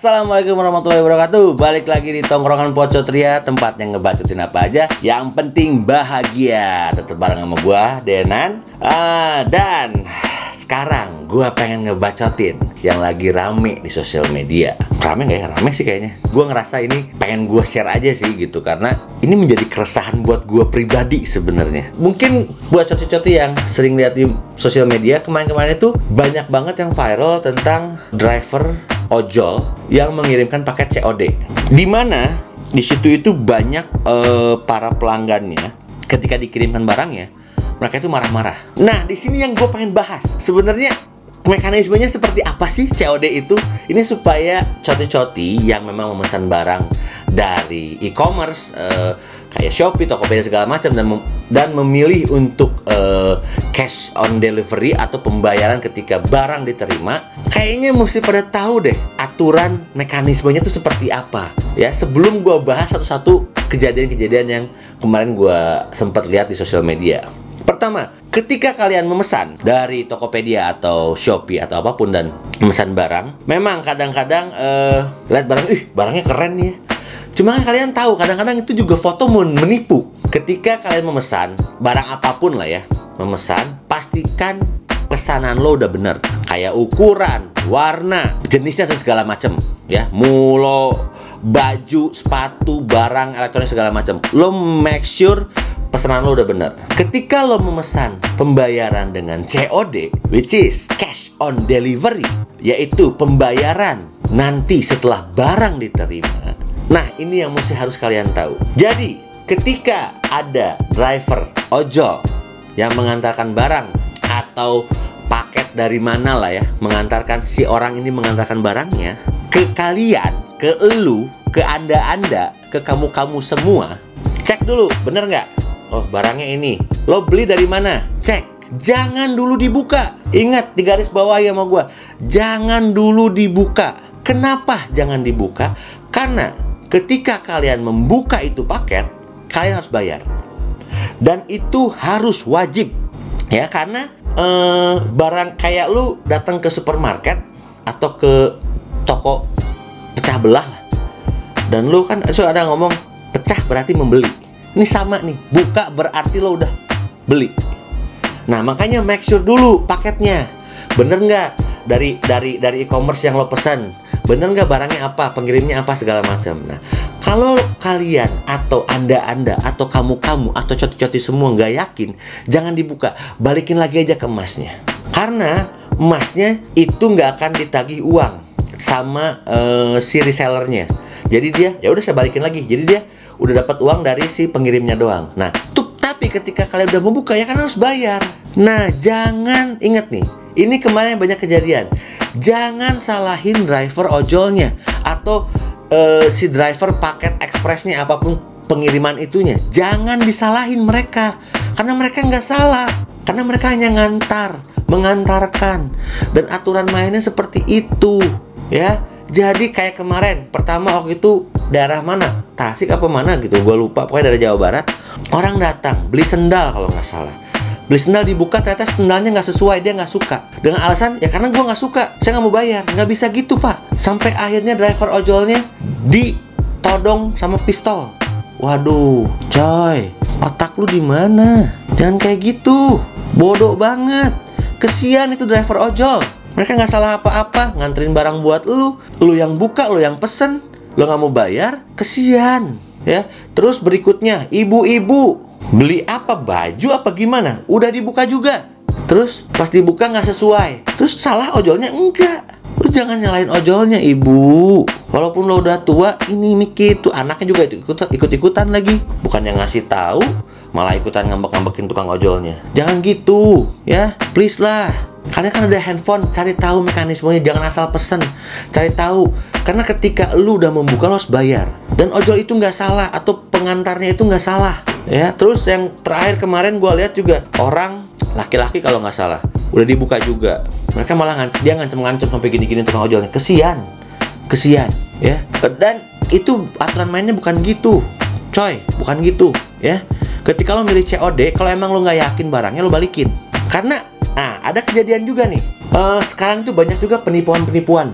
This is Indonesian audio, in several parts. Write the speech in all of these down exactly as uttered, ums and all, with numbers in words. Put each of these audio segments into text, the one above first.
Assalamualaikum warahmatullahi wabarakatuh. Balik lagi di Tongkrongan Pocotria, tempat yang ngebacotin apa aja, yang penting bahagia. Tetap bareng sama gua, Denan. uh, Dan sekarang gua pengen ngebacotin yang lagi rame di sosial media. Rame gak ya? Rame sih kayaknya. Gua ngerasa ini pengen gua share aja sih gitu, karena ini menjadi keresahan buat gua pribadi sebenarnya. Mungkin buat coti-coti yang sering lihat di sosial media, kemarin-kemarin itu banyak banget yang viral tentang driver ojol yang mengirimkan paket C O D. Dimana di situ itu banyak uh, para pelanggannya ketika dikirimkan barangnya, mereka itu marah-marah. Nah, di sini yang gue pengen bahas, sebenarnya mekanismenya seperti apa sih C O D itu? Ini supaya coti-coti yang memang memesan barang dari e-commerce uh, kayak Shopee, Tokopedia segala macam dan mem dan memilih untuk uh, cash on delivery atau pembayaran ketika barang diterima, kayaknya mesti pada tahu deh aturan mekanismenya itu seperti apa ya, sebelum gue bahas satu-satu kejadian-kejadian yang kemarin gue sempat lihat di sosial media. Pertama, ketika kalian memesan dari Tokopedia atau Shopee atau apapun dan memesan barang, memang kadang-kadang uh, lihat barang, ih barangnya keren nih ya. Cuma kan kalian tahu, kadang-kadang itu juga foto menipu. Ketika kalian memesan barang apapun lah ya, memesan, pastikan pesanan lo udah bener, kayak ukuran, warna, jenisnya dan segala macem ya, mulo, baju, sepatu, barang elektronik segala macam. Lo make sure pesanan lo udah bener. Ketika lo memesan pembayaran dengan C O D, which is cash on delivery, yaitu pembayaran nanti setelah barang diterima. Nah, ini yang mesti harus kalian tahu. Jadi, ketika ada driver ojol yang mengantarkan barang atau paket dari mana lah ya, mengantarkan si orang ini mengantarkan barangnya ke kalian, ke elu, ke anda-anda, ke kamu-kamu semua, cek dulu, bener nggak? Oh, barangnya ini. Lo beli dari mana? Cek. Jangan dulu dibuka. Ingat, di garis bawah ya sama gua. Jangan dulu dibuka. Kenapa jangan dibuka? Karena ketika kalian membuka itu paket, kalian harus bayar. Dan itu harus wajib. Ya, karena eh, barang kayak lu datang ke supermarket atau ke toko pecah belah lah. Dan lu kan so ada ngomong pecah berarti membeli. Ini sama nih, buka berarti lo udah beli. Nah, makanya make sure dulu paketnya bener nggak dari dari dari e-commerce yang lo pesan. Bener nggak barangnya apa, pengirimnya apa, segala macam. Nah, kalau kalian atau anda-anda atau kamu-kamu atau coti-coti semua nggak yakin, jangan dibuka, balikin lagi aja ke emasnya. Karena emasnya itu nggak akan ditagih uang sama uh, si resellernya. Jadi dia, ya udah saya balikin lagi. Jadi dia udah dapat uang dari si pengirimnya doang. Nah, tuh, tapi ketika kalian udah membuka ya kan harus bayar. Nah, jangan, ingat nih, ini kemarin banyak kejadian. Jangan salahin driver ojolnya atau uh, si driver paket ekspresnya, apapun pengiriman itunya. Jangan disalahin mereka, karena mereka nggak salah. Karena mereka hanya ngantar, mengantarkan, dan aturan mainnya seperti itu, ya. Jadi kayak kemarin, pertama waktu itu daerah mana? Tasik apa mana gitu, gue lupa. Pokoknya dari Jawa Barat. Orang datang beli sendal kalau nggak salah. Beli sendal, dibuka ternyata sendalnya nggak sesuai, dia nggak suka. Dengan alasan, ya karena gue nggak suka, saya nggak mau bayar. Nggak bisa gitu, Pak. Sampai akhirnya driver ojolnya ditodong sama pistol. Waduh, coy, otak lu di mana? Jangan kayak gitu, bodoh banget. Kesian itu driver ojol. Mereka nggak salah apa-apa, nganterin barang buat lu. Lu yang buka, lu yang pesen, lu nggak mau bayar, kesian ya. Terus berikutnya, ibu-ibu beli apa, baju apa gimana, udah dibuka juga. Terus pas dibuka nggak sesuai, terus salah ojolnya? Enggak. Lu jangan nyalain ojolnya, ibu. Walaupun lo udah tua, ini mikir tuh anaknya juga ikut ikut-ikutan lagi. Bukan yang ngasih tahu, malah ikutan ngambek-ngambekin tukang ojolnya. Jangan gitu ya, please lah. Kalian kan ada handphone, cari tahu mekanismenya, jangan asal pesen. Cari tahu, karena ketika lu udah membuka lo harus bayar. Dan ojol itu nggak salah, atau pengantarnya itu nggak salah. Ya, terus yang terakhir kemarin gue lihat juga orang laki-laki kalau nggak salah udah dibuka juga. Mereka malah ngancem, dia ngancem-ngancem sampai gini-gini tukang ojolnya. Kesian, kesian, ya. Dan itu aturan mainnya bukan gitu, coy, bukan gitu, ya. Ketika lo milih C O D, kalau emang lo nggak yakin barangnya, lo balikin. Karena Nah, ada kejadian juga nih. Uh, sekarang tuh banyak juga penipuan-penipuan.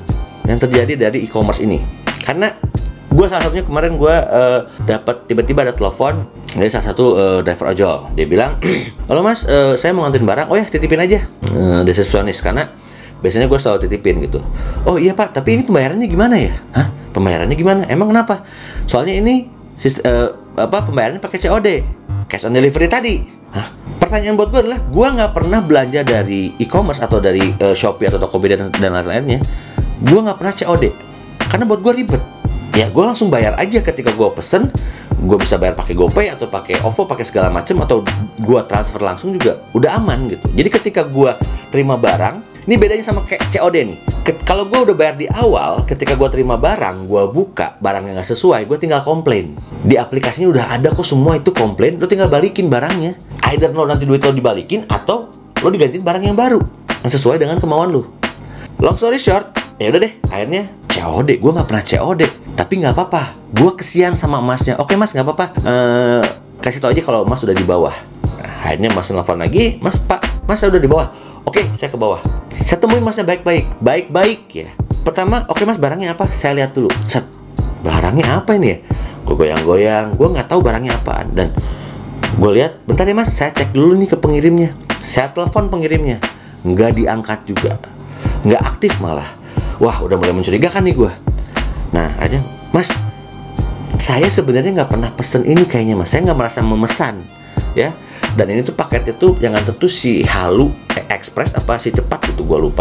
yang terjadi dari e-commerce ini. Karena gue salah satunya kemarin gue uh, dapat tiba-tiba ada telepon dari salah satu uh, driver ojol. Dia bilang, halo mas, uh, saya mau nganterin barang. Oh ya, titipin aja. Uh, resepsionis, karena biasanya gue selalu titipin gitu. Oh iya pak, tapi ini pembayarannya gimana ya? Hah? Pembayarannya gimana? Emang kenapa? Soalnya ini sistem, uh, apa pembayarannya pakai C O D, cash on delivery tadi. Hah? Pertanyaan buat gue adalah, gue nggak pernah belanja dari e-commerce atau dari uh, Shopee atau Tokopedia dan, dan lain-lainnya. Gue nggak pernah C O D, karena buat gue ribet. Ya gue langsung bayar aja ketika gue pesen. Gue bisa bayar pakai GoPay atau pakai OVO, pakai segala macam, atau gue transfer langsung juga udah aman gitu. Jadi ketika gue terima barang, ini bedanya sama kayak C O D nih. Kalau gue udah bayar di awal, ketika gue terima barang, gue buka barangnya nggak sesuai, gue tinggal komplain. Di aplikasinya udah ada kok semua itu komplain, lo tinggal balikin barangnya. Either lo nanti duit lo dibalikin atau lo digantiin barang yang baru yang sesuai dengan kemauan lo. Long story short, ya udah deh, akhirnya C O D. Gue nggak pernah C O D, tapi nggak apa-apa. Gue kesian sama masnya. Oke mas, nggak apa-apa. Uh, kasih tau aja kalau mas udah di bawah. Nah, akhirnya mas nelfon lagi, mas pak, mas saya udah di bawah. Oke, saya ke bawah. Saya temuin masnya baik-baik, baik-baik ya. Pertama, oke mas, barangnya apa? Saya lihat dulu. Set, barangnya apa ini ya? Gue goyang-goyang, gue nggak tahu barangnya apaan. Dan gue lihat, bentar ya mas, saya cek dulu nih ke pengirimnya. Saya telepon pengirimnya, nggak diangkat juga, nggak aktif malah. Wah, udah mulai mencurigakan nih gue. Nah, akhirnya, mas, saya sebenarnya nggak pernah pesen ini kayaknya mas. Saya nggak merasa memesan, ya. Dan ini tuh paketnya tuh jangan tentu si Halu, eh, Express apa si cepat gitu, gue lupa.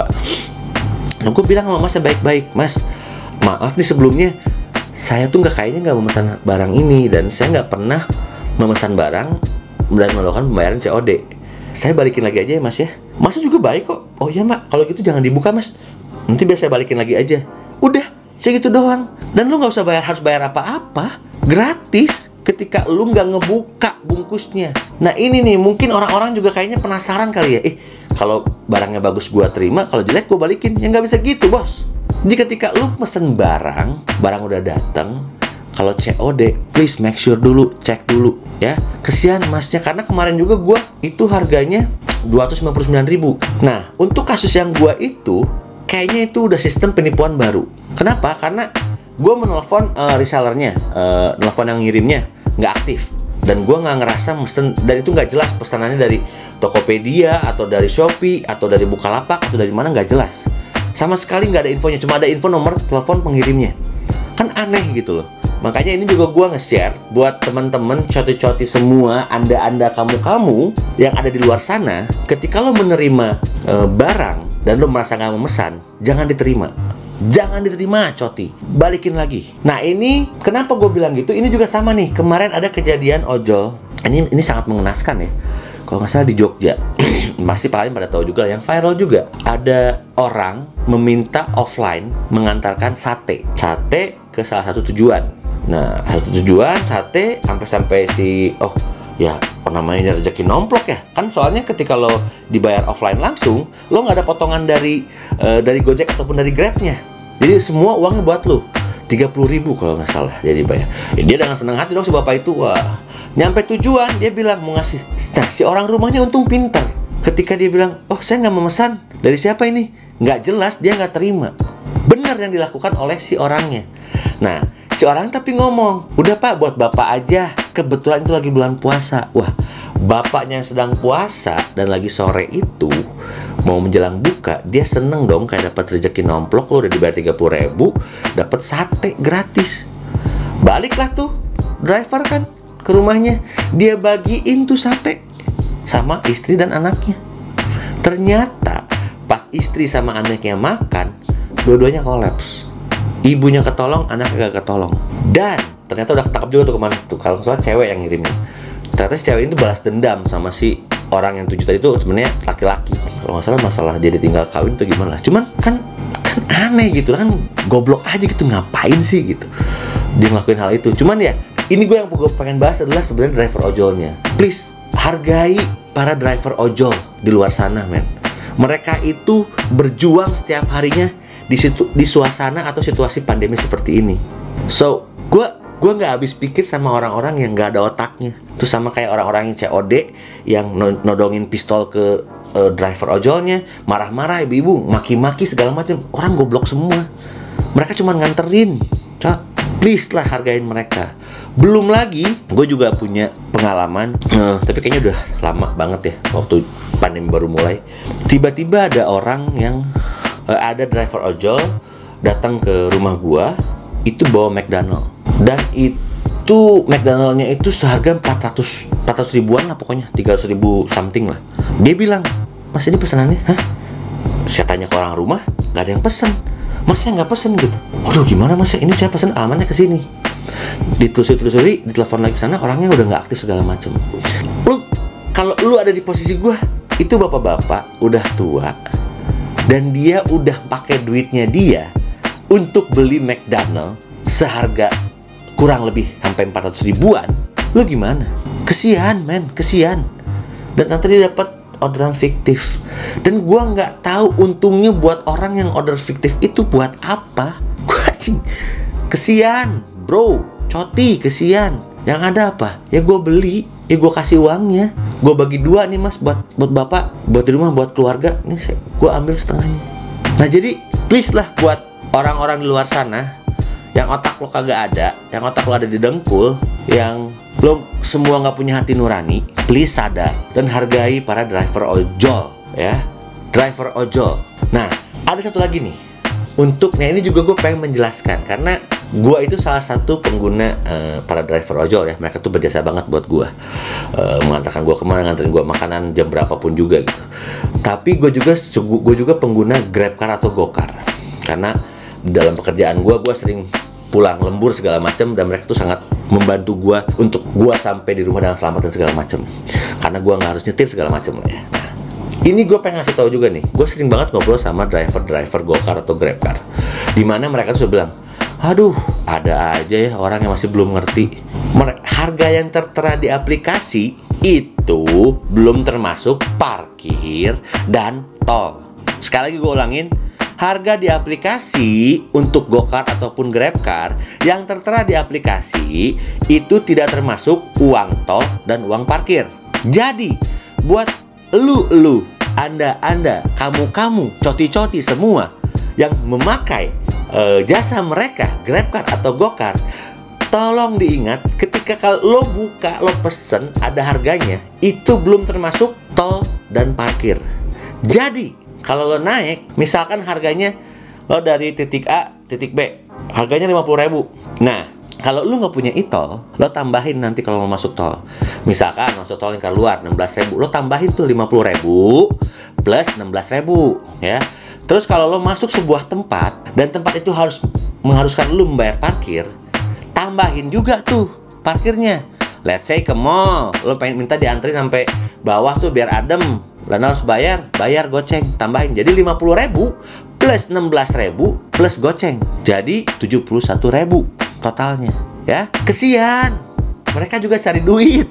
Nah, gue bilang sama masnya baik-baik, mas, maaf nih sebelumnya, saya tuh nggak kayaknya nggak memesan barang ini dan saya nggak pernah memesan barang dan melakukan pembayaran C O D. Saya balikin lagi aja ya mas ya. Masnya juga baik kok. Oh iya mbak, kalau gitu jangan dibuka mas. Nanti biar saya balikin lagi aja. Udah, segitu doang. Dan lu nggak usah bayar, harus bayar apa-apa. Gratis ketika lu nggak ngebuka bungkusnya. Nah ini nih, mungkin orang-orang juga kayaknya penasaran kali ya. Eh, kalau barangnya bagus gua terima, kalau jelek gua balikin. Ya nggak bisa gitu bos. Jadi ketika lu pesen barang, barang udah datang, kalau C O D, please make sure dulu, cek dulu ya. Kesian masnya, karena kemarin juga gua itu harganya dua ratus sembilan puluh sembilan ribu. Nah, untuk kasus yang gua itu, kayaknya itu udah sistem penipuan baru. Kenapa? Karena gue menelpon uh, resellernya, uh, nelpon yang ngirimnya nggak aktif, dan gue nggak ngerasa mesen, dan itu nggak jelas pesanannya dari Tokopedia atau dari Shopee atau dari Bukalapak atau dari mana, nggak jelas. Sama sekali nggak ada infonya, cuma ada info nomor telepon pengirimnya. Kan aneh gitu loh. Makanya ini juga gue nge-share buat teman-teman coti-coti semua, anda-anda kamu-kamu yang ada di luar sana, ketika lo menerima uh, barang dan lo merasa nggak memesan, jangan diterima. Jangan diterima, coti. Balikin lagi. Nah ini, kenapa gue bilang gitu? Ini juga sama nih. Kemarin ada kejadian ojol. Ini ini sangat mengenaskan ya. Kalau nggak salah di Jogja. Masih paling pada tahu juga, yang viral juga. Ada orang meminta offline mengantarkan sate. Sate ke salah satu tujuan. Nah, satu tujuan sate sampai-sampai si... Oh, ya namanya rezeki nomplok ya kan, soalnya ketika lo dibayar offline langsung, lo nggak ada potongan dari uh, dari Gojek ataupun dari Grabnya, jadi semua uangnya buat lo. Tiga puluh ribu kalau nggak salah dia dibayar. Ya, dia dengan senang hati dong si bapak itu. Wah, nyampe tujuan dia bilang mau ngasih. Nah, si orang rumahnya untung pinter, ketika dia bilang, oh saya nggak memesan, dari siapa ini, nggak jelas, dia nggak terima. Benar yang dilakukan oleh si orangnya. Nah, si orang tapi ngomong, udah pak, buat bapak aja, kebetulan itu lagi bulan puasa. Wah, bapaknya yang sedang puasa dan lagi sore itu mau menjelang buka, dia seneng dong kayak dapat rezeki nomplok. Lo udah dibayar tiga puluh ribu, dapat sate gratis. Baliklah tuh driver kan ke rumahnya, dia bagiin tuh sate sama istri dan anaknya. Ternyata pas istri sama anaknya makan, dua-duanya kolaps. Ibunya ketolong, anaknya gak ketolong. Dan ternyata udah ketangkap juga tuh kemana tuh, kalau salah cewek yang ngirimnya. Ternyata si cewek ini balas dendam sama si orang yang tujuh tadi tuh sebenarnya laki-laki. Kalau nggak salah masalah dia ditinggal kawin tuh gimana. Cuman kan, kan aneh gitu kan, goblok aja gitu, ngapain sih gitu dia ngelakuin hal itu. Cuman ya, ini gue yang gue pengen bahas adalah sebenarnya driver ojolnya. Please, hargai para driver ojol di luar sana, men. Mereka itu berjuang setiap harinya di situ, di suasana atau situasi pandemi seperti ini. So, gue gue nggak habis pikir sama orang-orang yang nggak ada otaknya. Itu sama kayak orang-orang yang C O D yang nodongin pistol ke uh, driver ojolnya, marah-marah ibu-ibu, maki-maki segala macam. Orang goblok semua. Mereka cuma nganterin. Cot, please lah hargain mereka. Belum lagi, gue juga punya pengalaman, uh, tapi kayaknya udah lama banget ya, waktu pandemi baru mulai. Tiba-tiba ada orang yang uh, ada driver ojol datang ke rumah gue, itu bawa McDonald, dan itu McDonaldnya itu seharga empat ratus ribuan lah pokoknya, tiga ratus ribu something lah. Dia bilang, "Mas, ini pesanannya?" Hah? Saya tanya ke orang rumah, nggak ada yang pesen. Mas, saya nggak pesen gitu. Waduh, gimana mas? Ini saya pesen, alamatnya ke sini. Ditelusuri-telusuri, ditelepon lagi sana, orangnya udah nggak aktif segala macem. Lu, kalau lu ada di posisi gua, itu bapak-bapak udah tua, dan dia udah pakai duitnya dia untuk beli McDonald seharga kurang lebih sampai empat ratus ribuan. Lu gimana? Kesian men, kesian. Dan nanti dia dapat orderan fiktif, dan gua nggak tahu untungnya buat orang yang order fiktif itu buat apa. Gua cing, kesian bro, coti, kesian. Yang ada apa? Ya gua beli, ya gua kasih uangnya, gua bagi dua nih mas, buat buat bapak, buat di rumah, buat keluarga. Nih saya, gua ambil setengahnya. Nah jadi please lah buat orang-orang di luar sana yang otak lo kagak ada, yang otak lo ada di dengkul, yang lo semua nggak punya hati nurani, please sadar dan hargai para driver ojol ya, driver ojol. Nah ada satu lagi nih, untuk, nah ini juga gue pengen menjelaskan karena gue itu salah satu pengguna uh, para driver ojol ya. Mereka tuh berjasa banget buat gue, uh, mengantarkan gue kemana, nganterin gue makanan jam berapapun juga gitu. Tapi gue juga gue juga pengguna GrabCar atau GoCar, karena dalam pekerjaan gue gue sering pulang lembur segala macam, dan mereka tuh sangat membantu gue untuk gue sampai di rumah dengan selamat dan segala macam, karena gue nggak harus nyetir segala macam lah ya. Nah, ini gue pengen ngasih tahu juga nih, gue sering banget ngobrol sama driver-driver GoCar atau GrabCar, dimana mereka tuh bilang, aduh ada aja ya orang yang masih belum ngerti, harga yang tertera di aplikasi itu belum termasuk parkir dan tol. Sekali lagi gue ulangin, harga di aplikasi untuk GoCar ataupun GrabCar yang tertera di aplikasi itu tidak termasuk uang tol dan uang parkir. Jadi buat elu-elu, anda-anda, kamu-kamu, coti-coti semua yang memakai uh, jasa mereka, GrabCar atau GoCar, tolong diingat ketika kalau lo buka, lo pesen ada harganya, itu belum termasuk tol dan parkir. Jadi kalau lo naik, misalkan harganya lo dari titik A, titik B, harganya lima puluh ribu. Nah, kalau lo nggak punya e-tol, lo tambahin nanti kalau mau masuk tol. Misalkan masuk tol lingkar luar enam belas ribu, lo tambahin tuh lima puluh ribu plus enam belas ribu ya. Terus kalau lo masuk sebuah tempat dan tempat itu harus mengharuskan lo membayar parkir, tambahin juga tuh parkirnya. Let's say ke mall, lo pengen minta diantri sampai bawah tuh biar adem, dan harus bayar, bayar goceng, tambahin. Jadi lima puluh ribu plus enam belas ribu plus goceng, jadi tujuh puluh satu ribu totalnya ya. Kesian, mereka juga cari duit.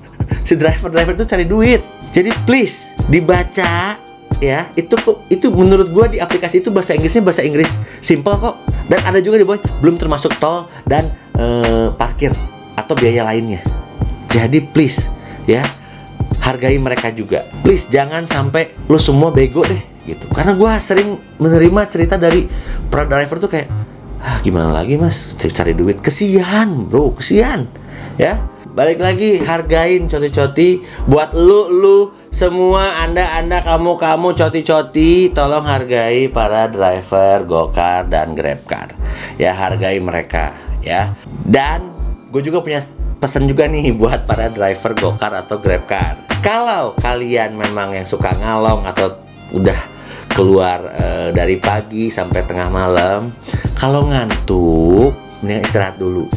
Si driver-driver itu cari duit. Jadi please dibaca ya. Itu kok, itu menurut gua di aplikasi itu bahasa Inggrisnya bahasa Inggris simple kok. Dan ada juga di bawah belum termasuk tol dan ee, parkir atau biaya lainnya. Jadi please ya, hargai mereka juga. Please jangan sampai lo semua bego deh gitu. Karena gue sering menerima cerita dari para driver tuh kayak, ah gimana lagi mas, cari duit. Kesian bro, kesian ya. Balik lagi, hargain coti-coti. Buat lu, lu semua, anda-anda, kamu-kamu, coti-coti, tolong hargai para driver GoCar dan GrabCar ya, hargai mereka ya. Dan gue juga punya pesan juga nih buat para driver GoCar atau GrabCar. Kalau kalian memang yang suka ngalong atau udah keluar e, dari pagi sampai tengah malam, kalau ngantuk mending istirahat dulu.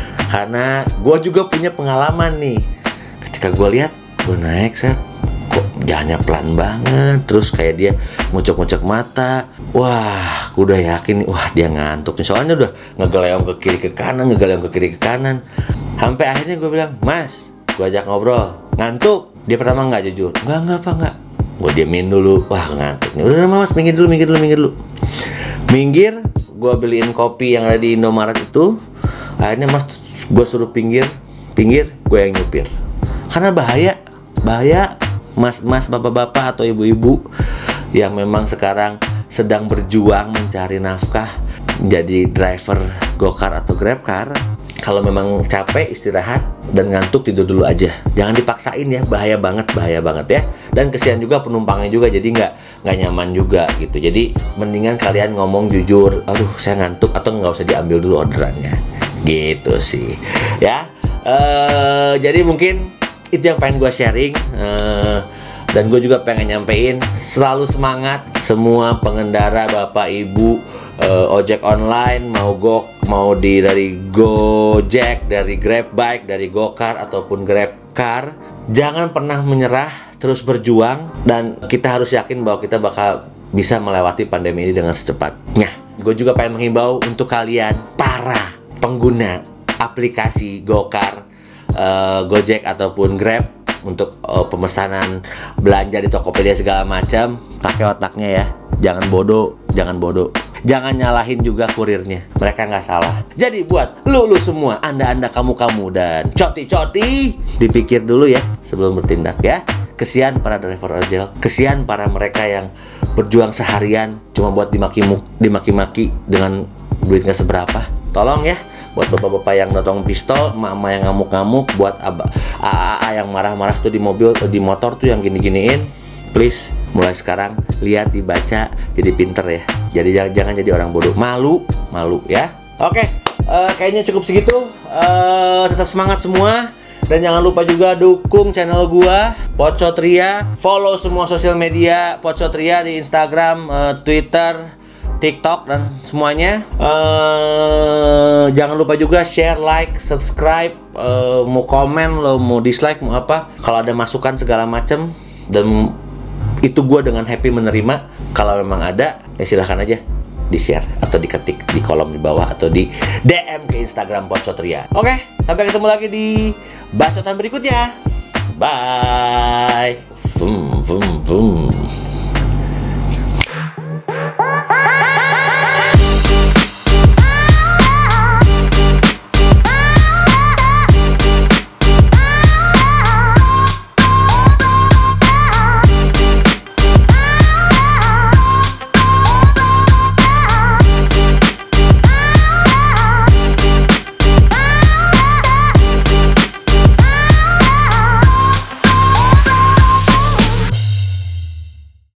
Karena gue juga punya pengalaman nih, ketika gue lihat gue naik set, kok jalannya pelan banget, terus kayak dia ngucek-ngucek mata. Wah, gue udah yakin nih, wah dia ngantuk nih, soalnya udah ngegeleong ke kiri ke kanan, ngegeleong ke kiri ke kanan. Sampai akhirnya gue bilang, mas, gue ajak ngobrol, ngantuk. Dia pertama nggak jujur, nggak nggak apa nggak. Gue diemin dulu, wah ngantuk nih. Udah mas, minggir dulu, minggir dulu, minggir dulu. Minggir, gue beliin kopi yang ada di Indomaret itu. Akhirnya mas, gue suruh pinggir, pinggir, gue yang nyupir. Karena bahaya, bahaya, mas-mas, bapak-bapak atau ibu-ibu yang memang sekarang sedang berjuang mencari nafkah. jadi driver Gokar atau Grabcar, kalau memang capek istirahat dan ngantuk tidur dulu aja. Jangan dipaksain ya, bahaya banget, bahaya banget ya. Dan kesian juga penumpangnya juga, jadi nggak nggak nyaman juga gitu. Jadi mendingan kalian ngomong jujur, aduh saya ngantuk, atau nggak usah diambil dulu orderannya. Gitu sih ya. Uh, jadi mungkin itu yang pengen gue sharing. Uh, Dan gue juga pengen nyampein, selalu semangat semua pengendara, bapak ibu, uh, ojek online, mau go, mau di dari Gojek, dari Grab Bike, dari Gokar ataupun Grabcar, jangan pernah menyerah, terus berjuang, dan kita harus yakin bahwa kita bakal bisa melewati pandemi ini dengan secepatnya. Gue juga pengen menghimbau untuk kalian para pengguna aplikasi Gokar, uh, Gojek ataupun Grab, untuk uh, pemesanan belanja di Tokopedia segala macam, pakai otaknya ya, jangan bodoh, jangan bodoh, jangan nyalahin juga kurirnya, mereka nggak salah. Jadi buat lu lu semua, anda anda kamu kamu dan coti coti, dipikir dulu ya sebelum bertindak ya. Kesian para driver ojol, kesian para mereka yang berjuang seharian cuma buat dimaki dimaki-maki dengan duit nggak seberapa. Tolong ya, buat bapak-bapak yang notong pistol, mama yang ngamuk-ngamuk, buat aba, A A yang marah-marah tuh di mobil, di motor tuh yang gini-giniin, please mulai sekarang lihat, dibaca, jadi pinter ya. Jadi jangan, jangan jadi orang bodoh, malu, malu ya. Oke, uh, kayaknya cukup segitu. Uh, tetap semangat semua. Dan jangan lupa juga dukung channel gua, Pocotria. Follow semua sosial media Pocotria di Instagram, uh, Twitter, TikTok dan semuanya. Uh, jangan lupa juga share, like, subscribe, uh, mau komen lo, mau dislike, mau apa. Kalau ada masukan segala macem, dan itu gue dengan happy menerima. Kalau memang ada, ya silahkan aja di share atau diketik di kolom di bawah atau di D M ke Instagram Pocotria. Oke, sampai ketemu lagi di bacotan berikutnya. Bye. Vum, vum, vum.